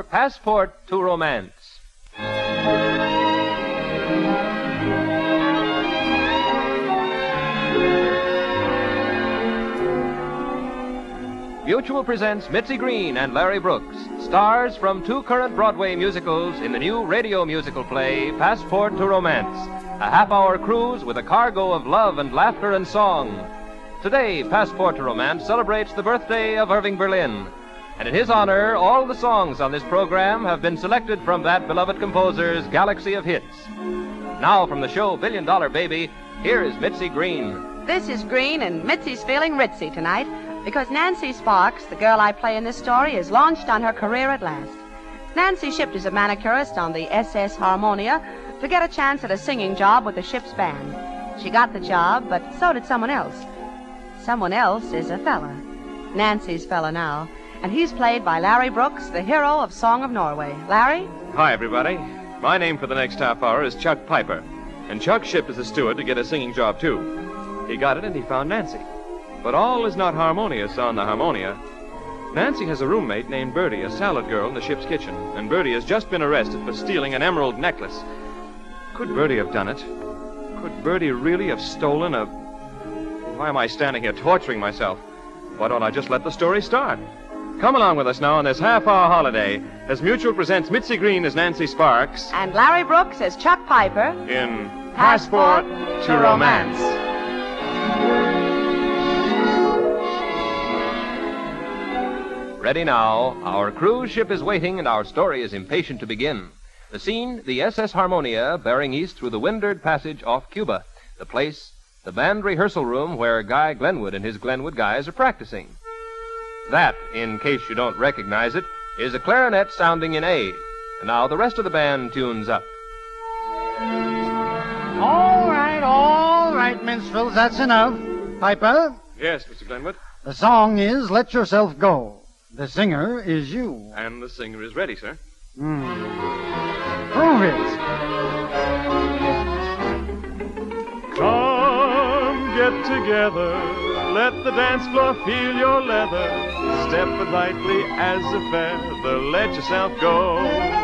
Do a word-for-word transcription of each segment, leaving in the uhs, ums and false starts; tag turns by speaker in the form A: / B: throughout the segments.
A: our Passport to Romance. Mutual presents Mitzi Green and Larry Brooks, stars from two current Broadway musicals in the new radio musical play, Passport to Romance, a half-hour cruise with a cargo of love and laughter and song. Today, Passport to Romance celebrates the birthday of Irving Berlin, and in his honor, all the songs on this program have been selected from that beloved composer's galaxy of hits. Now, from the show Billion Dollar Baby, here is Mitzi Green.
B: This is Green, and Mitzi's feeling ritzy tonight, because Nancy Sparks, the girl I play in this story, is launched on her career at last. Nancy shipped as a manicurist on the S S Harmonia to get a chance at a singing job with the ship's band. She got the job, but so did someone else. Someone else is a fella. Nancy's fella now. And he's played by Larry Brooks, the hero of Song of Norway. Larry?
C: Hi, everybody. My name for the next half hour is Chuck Piper. And Chuck shipped as a steward to get a singing job, too. He got it and he found Nancy. But all is not harmonious on the Harmonia. Nancy has a roommate named Bertie, a salad girl in the ship's kitchen. And Bertie has just been arrested for stealing an emerald necklace. Could Bertie have done it? Could Bertie really have stolen a... Why am I standing here torturing myself? Why don't I just let the story start? Come along with us now on this half-hour holiday as Mutual presents Mitzi Green as Nancy Sparks.
B: And Larry Brooks as Chuck Piper
C: In
B: Passport,
C: Passport
B: to Romance.
A: Ready now. Our cruise ship is waiting and our story is impatient to begin. The scene, the S S Harmonia, bearing east through the Windward Passage off Cuba. The place, the band rehearsal room where Guy Glenwood and his Glenwood guys are practicing. That, in case you don't recognize it, is a clarinet sounding in A. And now the rest of the band tunes up.
D: All right, all right, minstrels, that's enough. Piper,
C: Yes, Mister Glenwood.
D: the song is Let Yourself Go. The singer is you.
C: And the singer is ready, sir.
D: Hmm. Prove it.
C: Come, get together. Let the dance floor feel your leather. Step it lightly as a feather. Let yourself go.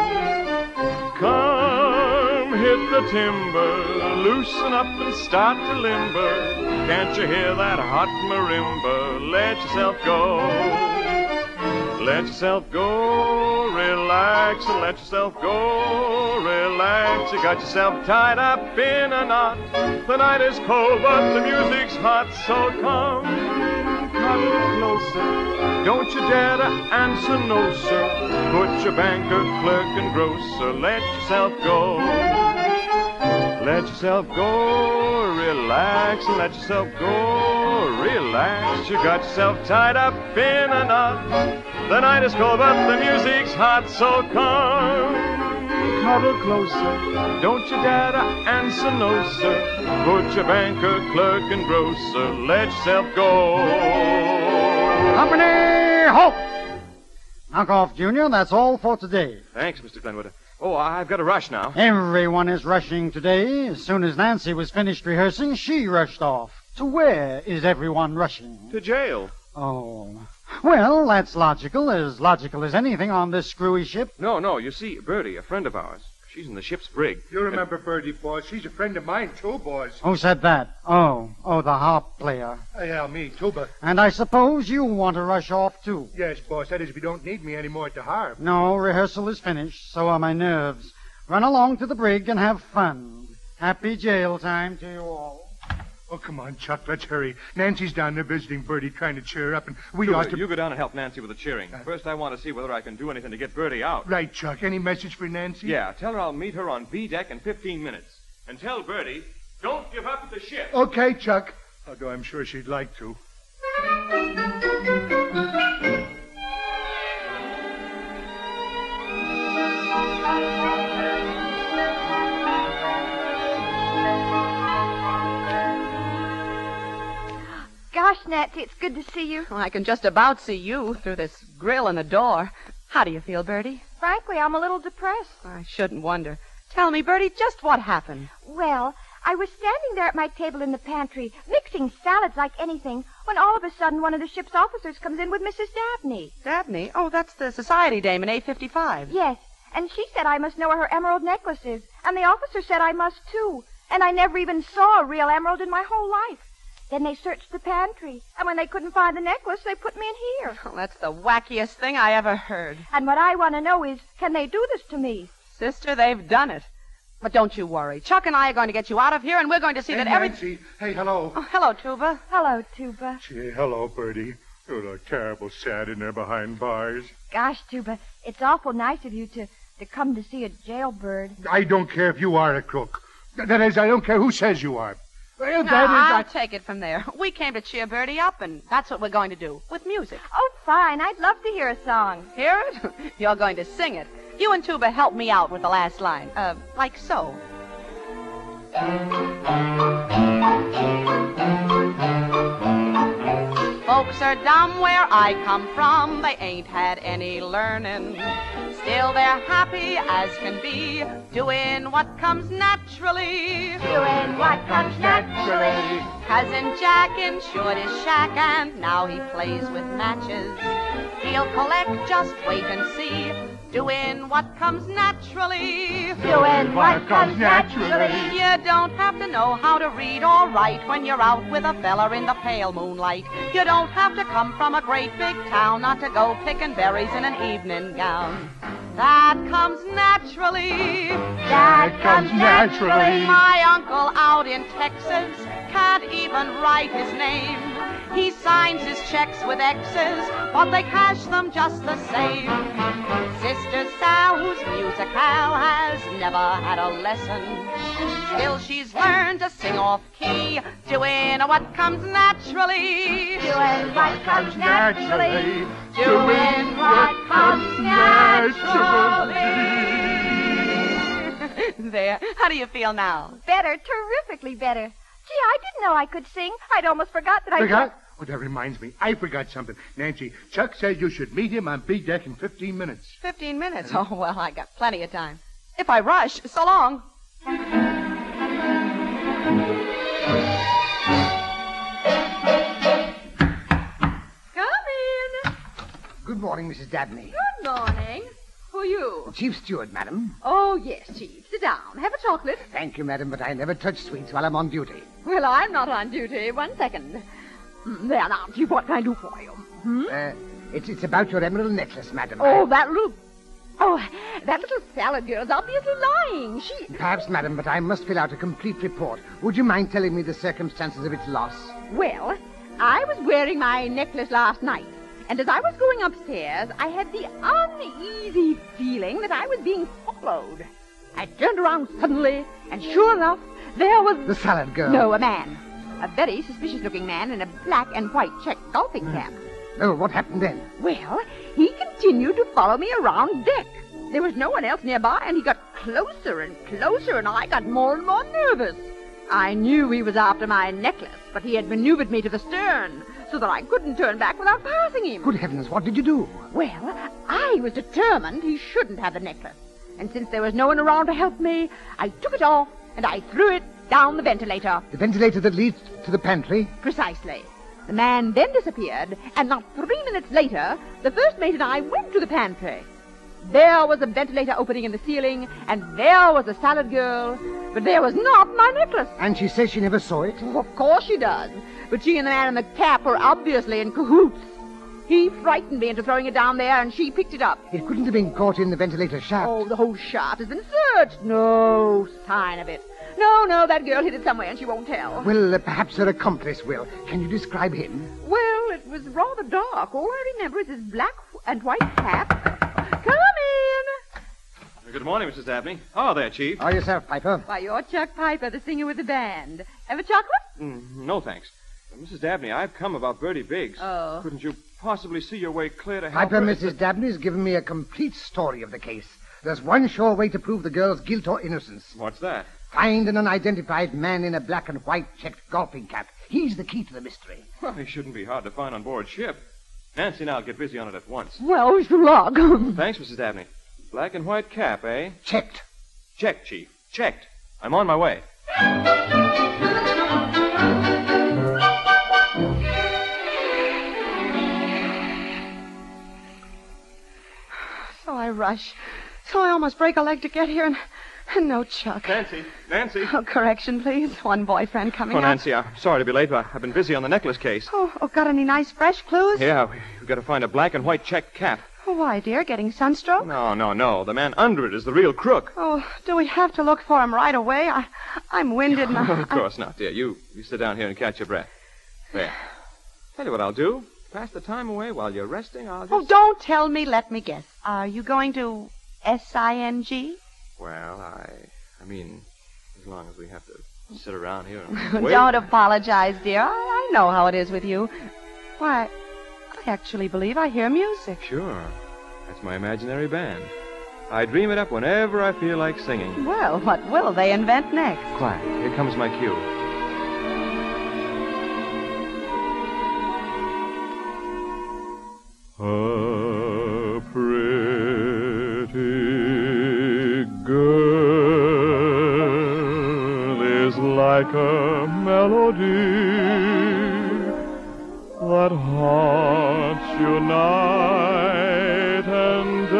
C: Come, hit the timber. Loosen up and start to limber. Can't you hear that hot marimba? Let yourself go. Let yourself go, relax, and let yourself go, relax. You got yourself tied up in a knot. The night is cold, but the music's hot, so come, cuddle closer. Don't you dare to answer no, sir. Put your banker, clerk, and grocer. Let yourself go. Let yourself go, relax, and let yourself go, relax. You got yourself tied up in a knot. The night is cold, but the music's hot, so come, cuddle closer. Don't you dare to answer no, sir. Put your banker, clerk, and grocer. Let yourself go.
D: Company, halt! Knock off, Junior. That's all for today.
C: Thanks, Mister Glenwood. Oh, I've got to rush now.
D: Everyone is rushing today. As soon as Nancy was finished rehearsing, she rushed off. To where is everyone rushing?
C: To jail.
D: Oh. Well, that's logical, as logical as anything on this screwy ship.
C: No, no, you see, Bertie, a friend of ours, she's in the ship's brig.
E: You remember Bertie, boys. She's a friend of mine, too, boys.
D: Who said that? Oh, oh, the harp player.
E: Uh, yeah, me, tuba.
D: And I suppose you want to rush off, too.
E: Yes, boss. That is if you don't need me anymore at the harp.
D: No, rehearsal is finished. So are my nerves. Run along to the brig and have fun. Happy jail time to you all.
E: Oh, come on, Chuck. Let's hurry. Nancy's down there visiting Bertie, trying to cheer her up, and we
C: Sure,
E: ought to...
C: You go down and help Nancy with the cheering. First, I want to see whether I can do anything to get Bertie out.
E: Right, Chuck. Any message for Nancy?
C: Yeah, tell her I'll meet her on B deck in fifteen minutes. And tell Bertie, don't give up the ship.
E: Okay, Chuck. Although I'm sure she'd like to.
F: Gosh, Nancy, it's good to see you.
B: Oh, I can just about see you through this grill in the door. How do you feel, Bertie?
F: Frankly, I'm a little depressed.
B: I shouldn't wonder. Tell me, Bertie, just what happened?
F: Well, I was standing there at my table in the pantry, mixing salads like anything, when all of a sudden one of the ship's officers comes in with Missus Dabney.
B: Dabney? Oh, that's the society dame in A fifty-five.
F: Yes, and she said I must know where her emerald necklace is, and the officer said I must too, and I never even saw a real emerald in my whole life. Then they searched the pantry, and when they couldn't find the necklace, they put me in here.
B: Oh, that's the wackiest thing I ever heard.
F: And what I want to know is, can they do this to me?
B: Sister, they've done it. But don't you worry. Chuck and I are going to get you out of here, and we're going to see
E: Hey,
B: that every...
E: Nancy. Hey, hello.
B: Oh, hello, Tuba.
F: Hello, Tuba.
E: Gee, hello, Bertie. You look terrible sad in there behind bars.
F: Gosh, Tuba, it's awful nice of you to, to come to see a jailbird.
E: I don't care if you are a crook. That is, I don't care who says you are. Well,
B: Now,
E: that is...
B: I'll
E: I...
B: take it from there. We came to cheer Bertie up, and that's what we're going to do, with music.
F: Oh, fine. I'd love to hear a song.
B: Hear it? You're going to sing it. You and Tuba help me out with the last line. Uh, like so. Folks are dumb where I come from. They ain't had any learning. Still they're happy as can be, doing what comes naturally.
F: Doing what comes naturally.
B: Cousin Jack insured his shack, and now he plays with matches. He'll collect, just wait and see, doing what comes naturally.
F: Doing what comes naturally.
B: You don't have to know how to read or write when you're out with a fella in the pale moonlight. You don't have to come from a great big town not to go picking berries in an evening gown. That comes naturally.
F: That comes naturally.
B: My uncle out in Texas can't even write his name. He signs his checks with X's, but they cash them just the same. Sister Sal, whose musicale has never had a lesson, still she's learned to sing off key, doing what comes naturally.
F: Doing what comes naturally.
B: Doing what comes naturally. There. How do you feel now?
F: Better, terrifically better. Gee, I didn't know I could sing. I'd almost forgot that I
E: Forgot? Oh, that reminds me. I forgot something. Nancy, Chuck says you should meet him on B deck in fifteen minutes.
B: Fifteen minutes? Oh, well, I got plenty of time. If I rush, so long. Come in.
G: Good morning, Missus Dabney.
H: Good morning. Who are you?
G: Chief Steward, madam.
H: Oh, yes, Chief. Sit down. Have a chocolate.
G: Thank you, madam, but I never touch sweets while I'm on duty.
H: Well, I'm not on duty. One second. Mm, There now, Chief, what can I do for you? Hmm?
G: Uh, it's, it's about your emerald necklace, madam.
H: Oh, that little... Oh, that little salad girl's obviously lying. She...
G: Perhaps, madam, but I must fill out a complete report. Would you mind telling me the circumstances of its loss?
H: Well, I was wearing my necklace last night, and as I was going upstairs, I had the uneasy feeling that I was being followed. I turned around suddenly, and sure enough, there was...
G: The salad girl?
H: No, a man. A very suspicious-looking man in a black and white check golfing cap.
G: Oh, what happened then?
H: Well, he continued to follow me around deck. There was no one else nearby, and he got closer and closer, and I got more and more nervous. I knew he was after my necklace, but he had maneuvered me to the stern so that I couldn't turn back without passing him.
G: Good heavens, what did you do?
H: Well, I was determined he shouldn't have the necklace. And since there was no one around to help me, I took it off and I threw it down the ventilator.
G: The ventilator that leads to the pantry?
H: Precisely. The man then disappeared, and not three minutes later, the first mate and I went to the pantry. There was a ventilator opening in the ceiling, and there was the salad girl, but there was not my necklace.
G: And she says she never saw it?
H: Oh, of course she does. But she and the man in the cap were obviously in cahoots. He frightened me into throwing it down there, and she picked it up.
G: It couldn't have been caught in the ventilator shaft.
H: Oh, the whole shaft has been searched. No sign of it. No, no, that girl hid it somewhere, and she won't tell.
G: Well, uh, perhaps her accomplice will. Can you describe him?
H: Well, it was rather dark. All I remember is his black and white cap. Come in.
C: Good morning, Missus Dabney. Oh, there, Chief.
G: Oh, yourself, Piper.
H: Why, you're Chuck Piper, the singer with the band. Have a chocolate?
C: Mm, no, thanks. Uh, Missus Dabney, I've come about Bertie Biggs.
H: Oh.
C: Couldn't you possibly see your way clear to help
G: Piper,
C: her?
G: Missus Dabney's given me a complete story of the case. There's one sure way to prove the girl's guilt or innocence.
C: What's that?
G: Find an unidentified man in a black and white checked golfing cap. He's the key to the mystery.
C: Well, he shouldn't be hard to find on board ship. Nancy and I'll get busy on it at once.
H: Well, wish you luck.
C: Thanks, Missus Dabney. Black and white cap, eh?
G: Checked.
C: Checked, Chief. Checked. I'm on my way.
B: So I rush. So I almost break a leg to get here, and, and no Chuck.
C: Nancy, Nancy.
B: Oh, correction, please. One boyfriend coming
C: Oh,
B: up.
C: Nancy, I'm sorry to be late, but I've been busy on the necklace case.
B: Oh, oh, got any nice fresh clues?
C: Yeah, we- we've got to find a black and white check cap.
B: Oh, why, dear? Getting sunstroke?
C: No, no, no. The man under it is the real crook.
B: Oh, do we have to look for him right away? I, I'm winded and I...
C: Of course not, dear. You, you sit down here and catch your breath. There. Tell you what I'll do. Pass the time away while you're resting. I'll just...
B: Oh, don't tell me. Let me guess. Are you going to S I N G?
C: Well, I... I mean, as long as we have to sit around here and wait.
B: Don't apologize, dear. I, I know how it is with you. Why, I actually believe I hear music.
C: Sure. That's my imaginary band. I dream it up whenever I feel like singing.
B: Well, what will they invent next?
C: Quiet. Here comes my cue. A pretty girl is like a melody that haunts you night and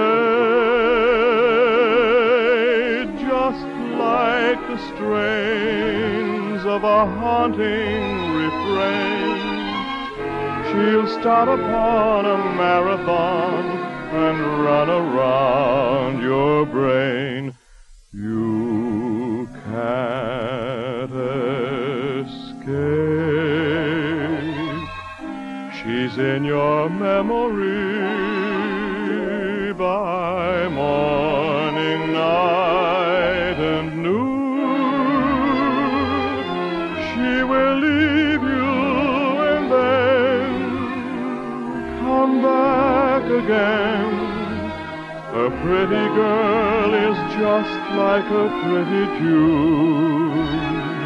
C: day, just like the strains of a haunting refrain. She'll start upon a marathon and run around your brain. You can't escape. She's in your memory by morning, night, and noon. She will leave you and then come back again. A pretty girl is just like a pretty June.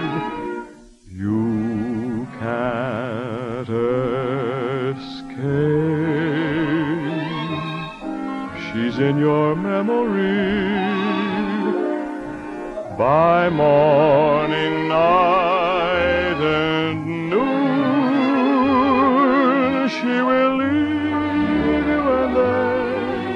C: You can't escape. She's in your memory by morning, night, and noon. She will leave you and then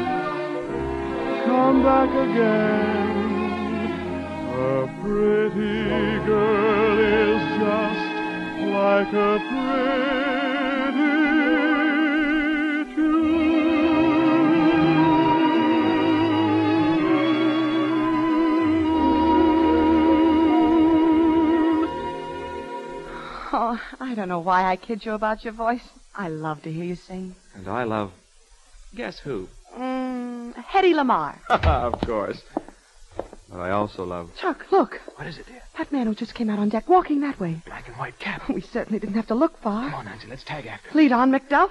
C: come back again. A pretty girl is just like a pretty June.
B: Oh, I don't know why I kid you about your voice. I love to hear you sing.
C: And I love... Guess who?
B: Mm, Hedy Lamarr.
C: Of course. But I also love...
B: Chuck, look.
C: What is it, dear?
B: That man who just came out on deck walking that way.
C: Black and white cap.
B: We certainly didn't have to look far.
C: Come on, Nancy, let's tag after him.
B: Lead on, Macduff.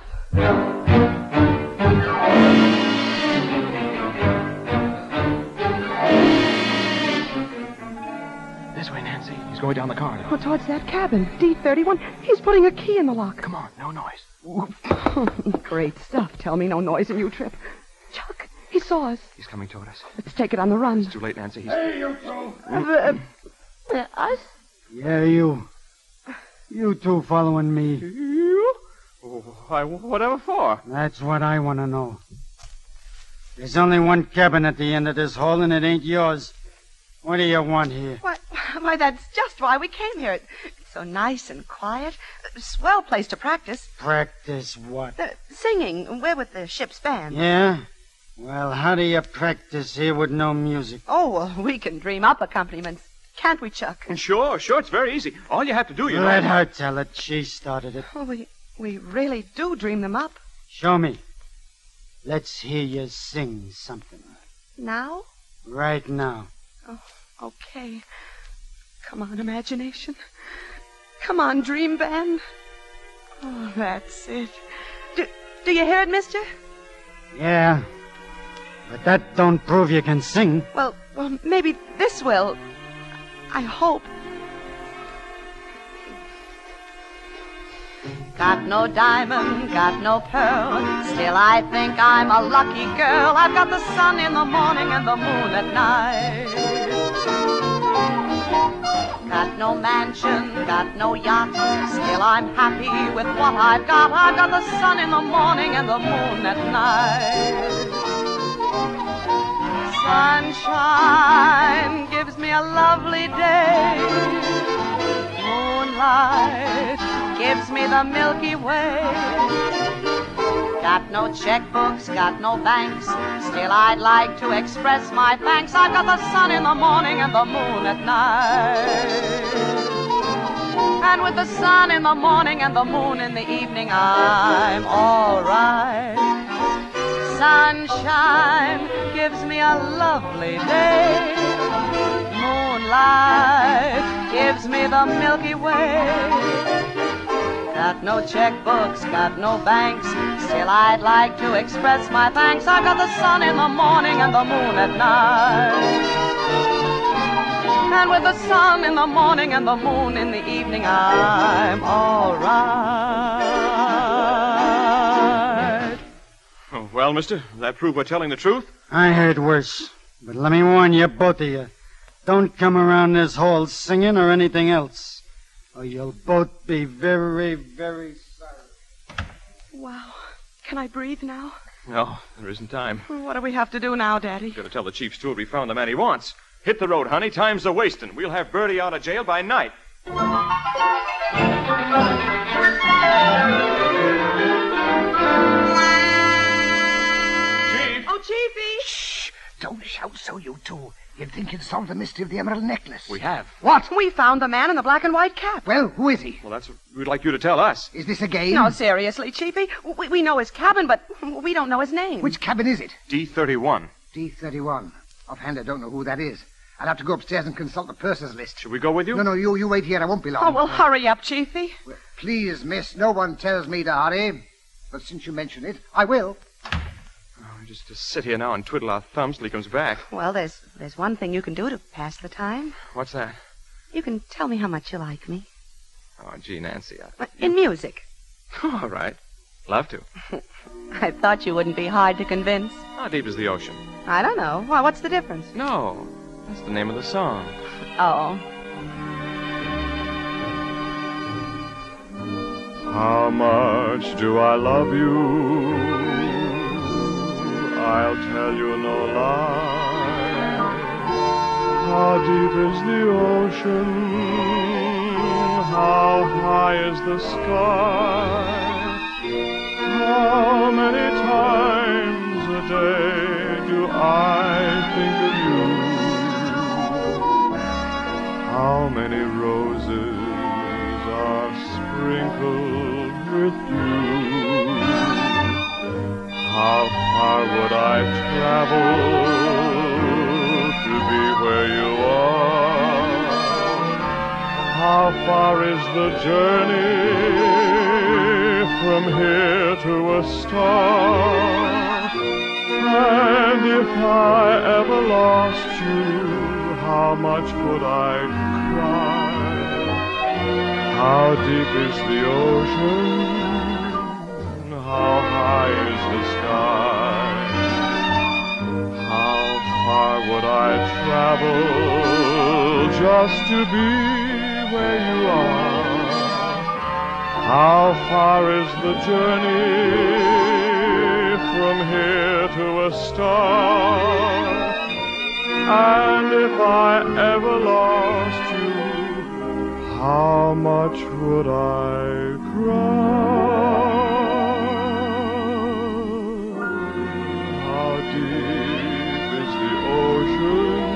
C: This way, Nancy. He's going down the corridor.
B: Oh, towards that cabin. D thirty-one. He's putting a key in the lock.
C: Come on, no noise.
B: Great stuff. Tell me no noise and you trip. Chuck, he saw us.
C: He's coming toward us.
B: Let's take it on the run.
C: It's too late, Nancy. He's...
E: Hey, you two.
B: Uh, uh, uh, us?
D: Yeah, you. You two following me.
C: You? Why, whatever for?
D: That's what I want to know. There's only one cabin at the end of this hall, and it ain't yours. What do you want here?
B: Why, why, that's just why we came here. It's so nice and quiet. A swell place to practice.
D: Practice what?
B: The singing. We're with the ship's band.
D: Yeah? Well, how do you practice here with no music?
B: Oh, well, we can dream up accompaniments. Can't we, Chuck?
C: Sure, sure. It's very easy. All you have to do, you
D: Let
C: know...
D: her tell it. She started it.
B: Oh, we, we really do dream them up.
D: Show me. Let's hear you sing something.
B: Now?
D: Right now.
B: Oh, okay. Come on, imagination. Come on, dream band. Oh, that's it. Do, do you hear it, mister?
D: Yeah. But that don't prove you can sing.
B: Well, well, maybe this will. I hope. Got no diamond, got no pearl. Still, I think I'm a lucky girl. I've got the sun in the morning and the moon at night. got no mansion, got no yacht. Still I'm happy with what I've got. I've got the sun in the morning and the moon at night. Sunshine gives me a lovely day. Moonlight gives me the Milky Way. Got no checkbooks, got no banks. Still I'd like to express my thanks. I've got the sun in the morning and the moon at night. And with the sun in the morning and the moon in the evening, I'm all right. Sunshine gives me a lovely day. Moonlight gives me the Milky Way. Got no checkbooks, got no banks. Still I'd like to express my thanks. I've got the sun in the morning and the moon at night. And with the sun in the morning and the moon in the evening, I'm all right.
C: Oh, well, mister, does that prove we're telling the truth?
D: I heard worse. But let me warn you, both of you. Don't come around this hall singing or anything else, or you'll both be very, very sorry.
B: Wow. Can I breathe now?
C: No, there isn't time.
B: What do we have to do now, Daddy?
C: Gotta tell the chief steward we found the man he wants. Hit the road, honey. Time's a-wasting. We'll have Bertie out of jail by night. Chief!
B: Oh, Chiefy!
G: Shh! Don't shout so, you two. You'd think you'd solved the mystery of the emerald necklace.
C: We have.
G: What?
B: We found the man in the black and white cap.
G: Well, who is he?
C: Well, that's what we'd like you to tell us.
G: Is this a game?
B: No, seriously, Chiefy. We, we know his cabin, but we don't know his name.
G: Which cabin is it?
C: D thirty-one.
G: D thirty-one. Offhand, I don't know who that is. I'll have to go upstairs and consult the purser's list.
C: Should we go with you?
G: No, no, you, you wait here. I won't be long.
B: Oh, well, hurry up, Chiefy.
G: Well, please, miss, no one tells me to hurry. But since you mention it, I will.
C: Oh, just to sit here now and twiddle our thumbs till he comes back.
B: Well, there's there's one thing you can do to pass the time.
C: What's that?
B: You can tell me how much you like me.
C: Oh, gee, Nancy. I...
B: Uh, In music.
C: All right. Love to.
B: I thought you wouldn't be hard to convince.
C: How deep is the ocean?
B: I don't know. Why, what's the difference?
C: No. That's the name of the song.
B: Oh.
C: How much do I love you? I'll tell you no lie. How deep is the ocean? How high is the sky? How many times a day do I think of you? How many roses are sprinkled with dew? How far would I travel to be where you are? How far is the journey from here to a star? And if I ever lost you, how much would I cry? How deep is the ocean? How high is the sky? How far would I travel just to be where you are? How far is the journey from here to a star? And if I ever lost you, how much would I cry? How deep is the ocean?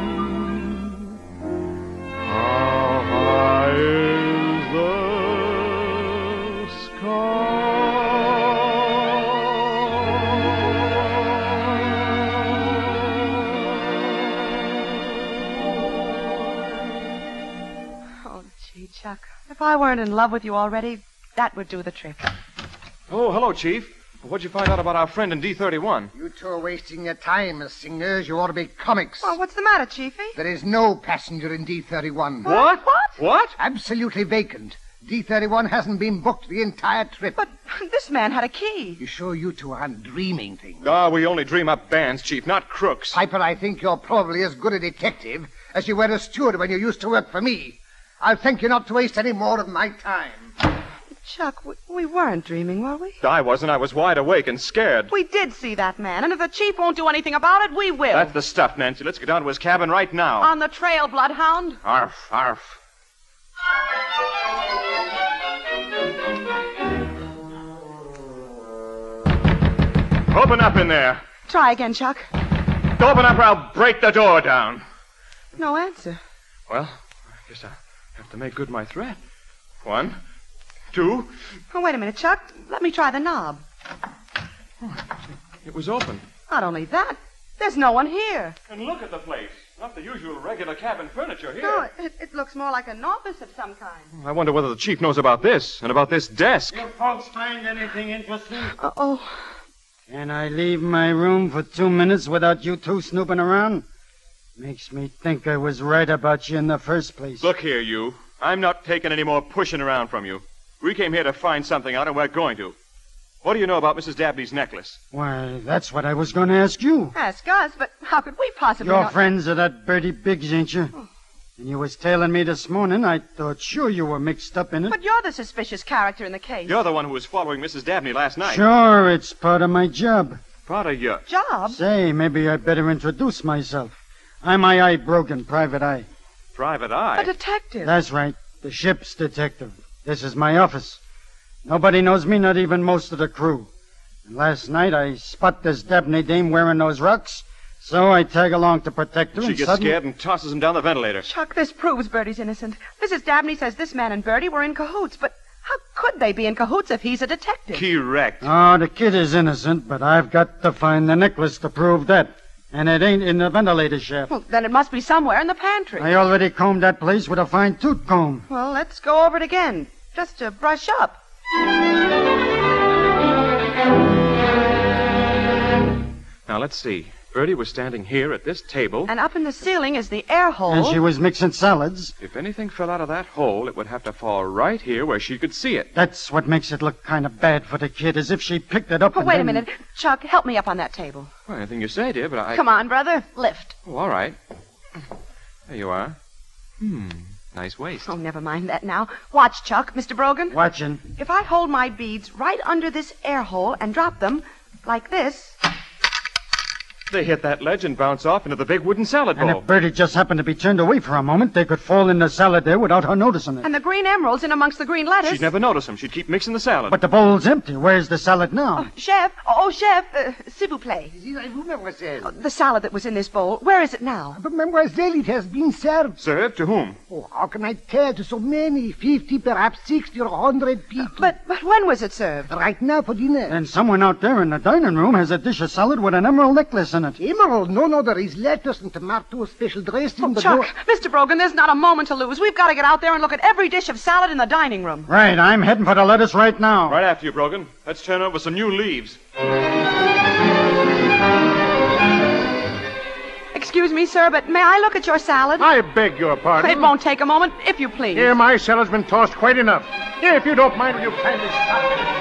C: How high is the
B: Chuck, if I weren't in love with you already, that would do the trick.
C: Oh, hello, Chief. What'd you find out about our friend in D thirty-one?
G: You two are wasting your time as singers. You ought to be comics.
B: Well, what's the matter, Chiefy?
G: There is no passenger in D thirty-one.
C: What?
B: What?
C: What?
G: Absolutely vacant. D thirty-one hasn't been booked the entire trip.
B: But this man had a key.
G: You sure you two aren't dreaming things?
C: Ah, we only dream up bands, Chief, not crooks.
G: Piper, I think you're probably as good a detective as you were a steward when you used to work for me. I'll thank you not to waste any more of my time.
B: Chuck, we, we weren't dreaming, were we?
C: I wasn't. I was wide awake and scared.
B: We did see that man, and if the chief won't do anything about it, we will.
C: That's the stuff, Nancy. Let's get down to his cabin right now.
B: On the trail, Bloodhound.
C: Arf, arf. Open up in there.
B: Try again, Chuck.
C: Open up or I'll break the door down.
B: No answer.
C: Well, I guess I have to make good my threat. One, two.
B: Oh, wait a minute, Chuck. Let me try the knob.
C: It was open.
B: Not only that, there's no one here.
C: And look at the place. Not the usual regular cabin furniture here.
B: No, it, it looks more like an office of some kind.
C: I wonder whether the chief knows about this and about this desk.
D: You folks find anything interesting?
B: Uh-oh.
D: Can I leave my room for two minutes without you two snooping around? Makes me think I was right about you in the first place.
C: Look here, you. I'm not taking any more pushing around from you. We came here to find something out, and we're going to. What do you know about Missus Dabney's necklace?
D: Why, that's what I was going to ask you.
B: Ask us, but how could we possibly
D: You're
B: know...
D: friends of that Bertie Biggs, ain't you? Oh. And you was tailing me this morning. I thought sure you were mixed up in it.
B: But you're the suspicious character in the case.
C: You're the one who was following Missus Dabney last night.
D: Sure, it's part of my job.
C: Part of your...
B: Job?
D: Say, maybe I'd better introduce myself. I'm I I Brogan, Private Eye.
C: Private Eye?
B: A detective.
D: That's right, the ship's detective. This is my office. Nobody knows me, not even most of the crew. And last night I spot this Dabney dame wearing those rocks, so I tag along to protect her.
C: She
D: and
C: gets
D: suddenly...
C: scared and tosses him down the ventilator.
B: Chuck, this proves Bertie's innocent. Missus Dabney says this man and Bertie were in cahoots, but how could they be in cahoots if he's a detective?
C: Correct.
D: Oh, the kid is innocent, but I've got to find the necklace to prove that. And it ain't in the ventilator shaft.
B: Well, then it must be somewhere in the pantry.
D: I already combed that place with a fine-tooth comb.
B: Well, let's go over it again, just to brush up.
C: Now, let's see. Bertie was standing here at this table.
B: And up in the ceiling is the air hole.
D: And she was mixing salads.
C: If anything fell out of that hole, it would have to fall right here where she could see it.
D: That's what makes it look kind of bad for the kid, as if she picked it up
B: Oh,
D: and
B: wait
D: then...
B: a minute. Chuck, help me up on that table.
C: Well, anything you say, dear, but I...
B: Come on, brother. Lift.
C: Oh, all right. There you are. Hmm. Nice waist.
B: Oh, never mind that now. Watch, Chuck, Mister Brogan.
D: Watching.
B: If I hold my beads right under this air hole and drop them, like this...
C: They hit that ledge and bounce off into the big wooden salad bowl.
D: And if Bertie just happened to be turned away for a moment, they could fall in the salad there without her noticing it.
B: And the green emeralds in amongst the green lettuce.
C: She'd never notice them. She'd keep mixing the salad.
D: But the bowl's empty. Where's the salad now?
B: Oh, chef. Oh, chef. Uh, s'il vous plaît.
G: Mademoiselle.
B: Oh, the salad that was in this bowl. Where is it now?
G: But, mademoiselle, it has been served.
C: Served to whom?
G: Oh, how can I tell to so many? Fifty, perhaps sixty or a hundred people.
B: But, but when was it served?
G: Right now for dinner.
D: And someone out there in the dining room has a dish of salad with an emerald necklace in it.
G: Emerald? No, no, there is lettuce and tomato special dressing.
B: Oh,
G: but
B: Chuck,
G: no...
B: Mister Brogan, there's not a moment to lose. We've got to get out there and look at every dish of salad in the dining room.
D: Right, I'm heading for the lettuce right now.
C: Right after you, Brogan. Let's turn over some new leaves.
B: Excuse me, sir, but may I look at your salad?
E: I beg your pardon.
B: It won't take a moment, if you please.
E: Here, my salad's been tossed quite enough. Here, if you don't mind, will you kindly stop?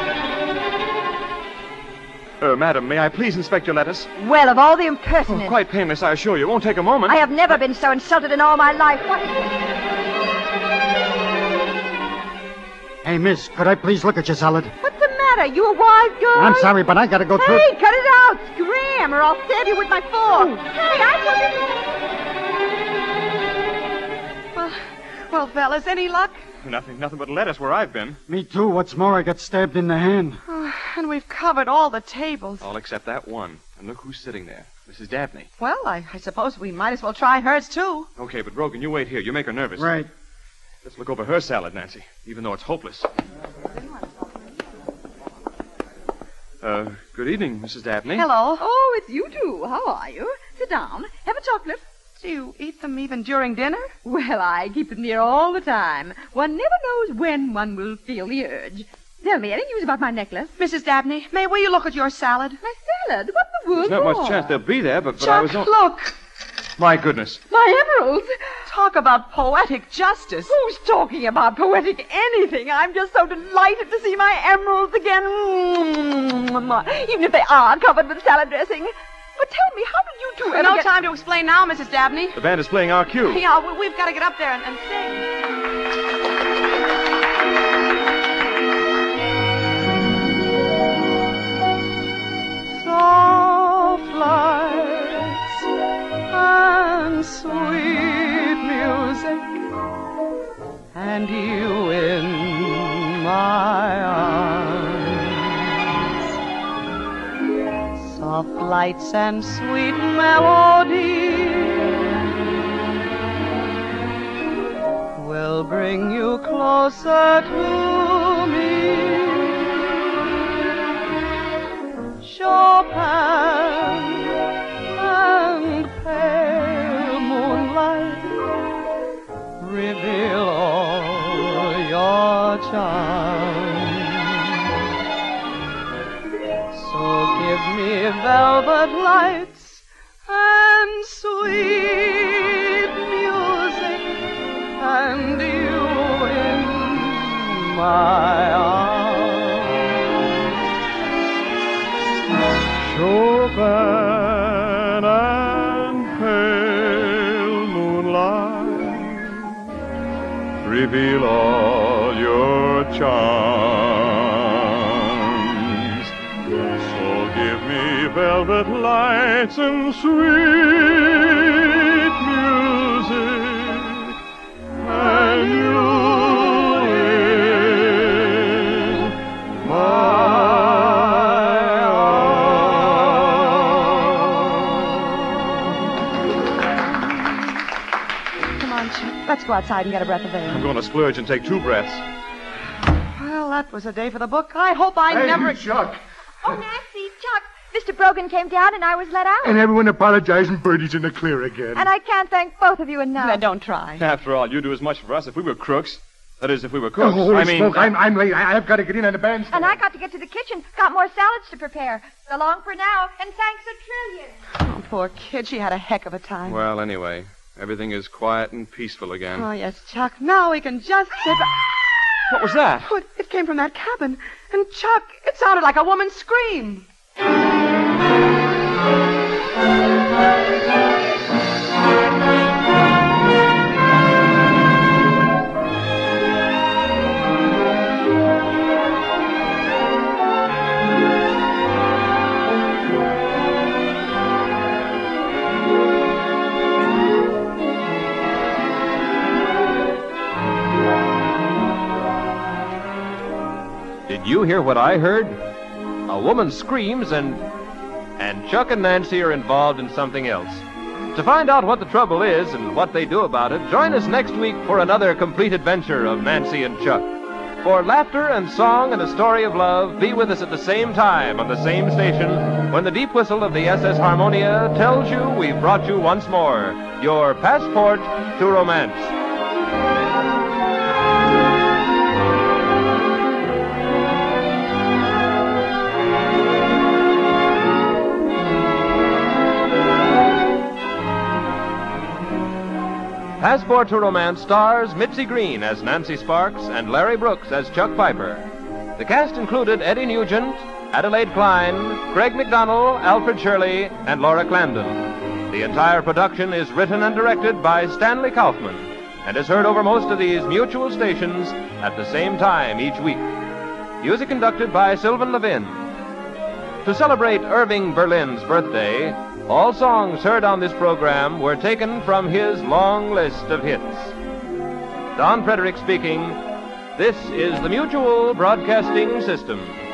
C: Uh, madam, may I please inspect your lettuce?
F: Well, of all the
C: Oh,
F: impertinence.
C: quite painless, I assure you. It won't take a moment.
F: I have never been so insulted in all my life. What is it?
D: Hey, miss, could I please look at your salad?
F: What's the matter? You a wild girl?
D: I'm sorry, but I gotta go through...
F: Hey, cut it out! Scram, or I'll stab you with my fork. Hey, I took it...
B: Well, well, fellas, any luck?
C: Nothing, nothing but lettuce where I've been.
D: Me too. What's more, I got stabbed in the hand.
B: Oh, and we've covered all the tables.
C: All except that one. And look who's sitting there. Missus Dabney.
B: Well, I, I suppose we might as well try hers, too.
C: Okay, but Brogan, you wait here. You make her nervous.
D: Right.
C: Let's look over her salad, Nancy, even though it's hopeless. Uh, good evening, Missus Dabney.
B: Hello.
H: Oh, it's you two. How are you? Sit down. Have a chocolate.
B: Do you eat them even during dinner?
H: Well, I keep them near all the time. One never knows when one will feel the urge. Tell me, any news about my necklace?
B: Missus Dabney, may we look at your salad?
H: My salad? What the world?
C: There's not much
H: for?
C: chance they'll be there, but, but
B: Chuck,
C: I was on...
B: look.
C: My goodness.
H: My emeralds.
B: Talk about poetic justice.
H: Who's talking about poetic anything? I'm just so delighted to see my emeralds again. Even if they are covered with salad dressing. But tell me, how did you two ever
B: No
H: get...
B: time to explain now, Missus Dabney.
C: The band is playing our cue.
B: Yeah, we, we've got to get up there and, and sing. Soft lights and sweet music, and you in my arms. Soft lights and sweet melody will bring you closer to me. Chopin and pale moonlight reveal all your charms. So give me velvet lights and sweet music, and you in my arms.
C: Chopin and pale moonlight reveal all your charms. So give me velvet lights and sweet music, and you in my
B: Let's go outside and get a breath of air.
C: I'm going to splurge and take two breaths.
B: Well, that was a day for the book. I hope I
E: Hey,
B: never...
E: Chuck.
F: Oh, Nancy, Chuck, Mister Brogan came down and I was let out.
E: And everyone apologized and Bertie's in the clear again.
F: And I can't thank both of you enough.
B: Now, don't try.
C: After all, you do as much for us if we were crooks. That is, if we were cooks.
E: Oh, holy
C: I mean,
E: smoke, I'm, I'm late. I, I've got to get in on the bandstand.
F: And I got to get to the kitchen. Got more salads to prepare. So long for now, and thanks a trillion.
B: Oh, poor kid. She had a heck of a time.
C: Well, anyway, everything is quiet and peaceful again.
B: Oh, yes, Chuck. Now we can just sit...
C: What was that?
B: Oh, it, it came from that cabin. And, Chuck, it sounded like a woman's scream.
A: Did you hear what I heard? A woman screams and... and Chuck and Nancy are involved in something else. To find out what the trouble is and what they do about it, join us next week for another complete adventure of Nancy and Chuck. For laughter and song and a story of love, be with us at the same time on the same station when the deep whistle of the S S Harmonia tells you we've brought you once more your passport to romance. Passport to Romance stars Mitzi Green as Nancy Sparks and Larry Brooks as Chuck Piper. The cast included Eddie Nugent, Adelaide Klein, Craig McDonnell, Alfred Shirley, and Laura Clandon. The entire production is written and directed by Stanley Kaufman and is heard over most of these mutual stations at the same time each week. Music conducted by Sylvan Levin. To celebrate Irving Berlin's birthday, all songs heard on this program were taken from his long list of hits. Don Frederick speaking. This is the Mutual Broadcasting System.